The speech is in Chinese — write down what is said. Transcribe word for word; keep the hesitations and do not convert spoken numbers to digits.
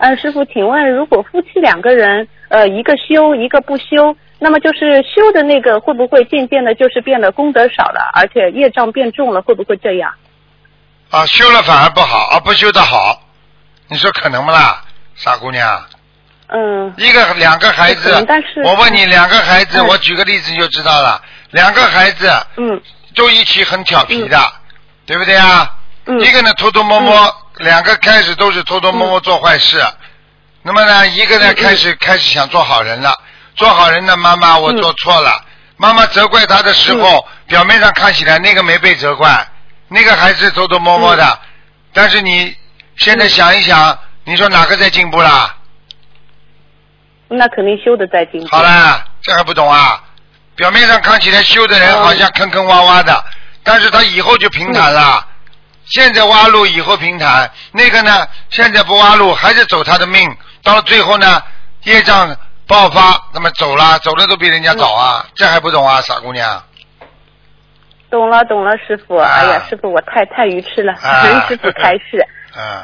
呃，师傅，请问如果夫妻两个人，呃，一个修，一个不修，那么就是修的那个会不会渐渐的就是变得功德少了，而且业障变重了，会不会这样？ 啊，修了反而不好，啊，不修的好，你说可能不啦，傻姑娘？ 嗯。 一个两个孩子， 但是我问你，两个孩子， 嗯、 我举个例子你就知道了，两个孩子， 嗯， 都一起很调皮的，嗯、对不对啊？ 嗯。 一个呢偷偷摸摸，嗯、两个开始都是偷偷摸摸做坏事，嗯、那么呢，一个呢、嗯、开始开始想做好人了，做好人呢，妈妈我做错了，嗯、妈妈责怪他的时候，嗯、表面上看起来那个没被责怪，那个还是偷偷摸摸的，嗯、但是你现在想一想，嗯、你说哪个在进步啦？ 那肯定修的在进步。 好啦，这还不懂啊？表面上看起来修的人好像坑坑洼洼的，嗯、但是他以后就平坦了。嗯、现在挖路，以后平坦。那个呢，现在不挖路，还是走他的命。到了最后呢，业障爆发，那么走了，走的都比人家早啊。嗯、这还不懂啊，傻姑娘？ 懂了，懂了，师傅。啊、哎呀，师傅，我太太愚痴了，请、啊、师傅开示。 嗯。